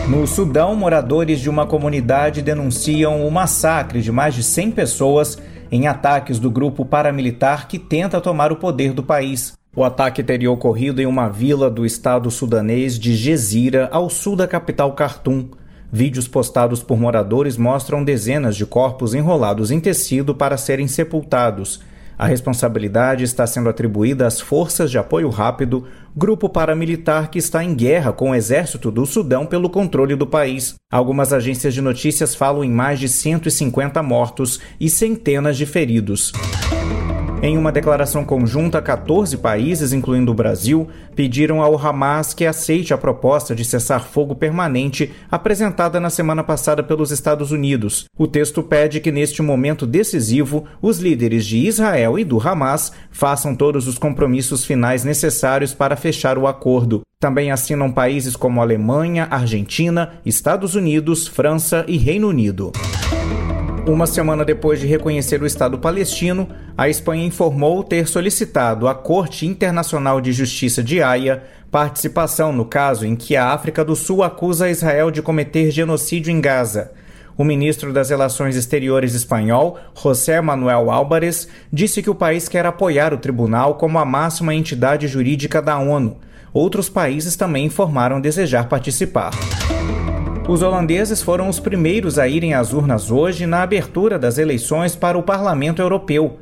No Sudão, moradores de uma comunidade denunciam o massacre de mais de 100 pessoas em ataques do grupo paramilitar que tenta tomar o poder do país. O ataque teria ocorrido em uma vila do estado sudanês de Gezira, ao sul da capital Khartoum. Vídeos postados por moradores mostram dezenas de corpos enrolados em tecido para serem sepultados. A responsabilidade está sendo atribuída às Forças de Apoio Rápido, grupo paramilitar que está em guerra com o exército do Sudão pelo controle do país. Algumas agências de notícias falam em mais de 150 mortos e centenas de feridos. Em uma declaração conjunta, 14 países, incluindo o Brasil, pediram ao Hamas que aceite a proposta de cessar-fogo permanente apresentada na semana passada pelos Estados Unidos. O texto pede que, neste momento decisivo, os líderes de Israel e do Hamas façam todos os compromissos finais necessários para fechar o acordo. Também assinam países como Alemanha, Argentina, Estados Unidos, França e Reino Unido. Uma semana depois de reconhecer o Estado palestino, a Espanha informou ter solicitado à Corte Internacional de Justiça de Haia participação no caso em que a África do Sul acusa Israel de cometer genocídio em Gaza. O ministro das Relações Exteriores espanhol, José Manuel Álvares, disse que o país quer apoiar o tribunal como a máxima entidade jurídica da ONU. Outros países também informaram desejar participar. Os holandeses foram os primeiros a irem às urnas hoje na abertura das eleições para o Parlamento Europeu.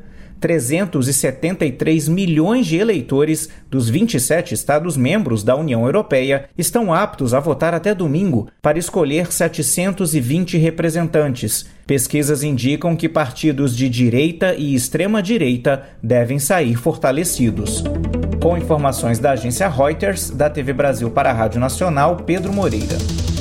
373 milhões de eleitores dos 27 Estados-membros da União Europeia estão aptos a votar até domingo para escolher 720 representantes. Pesquisas indicam que partidos de direita e extrema-direita devem sair fortalecidos. Com informações da agência Reuters, da TV Brasil para a Rádio Nacional, Pedro Moreira.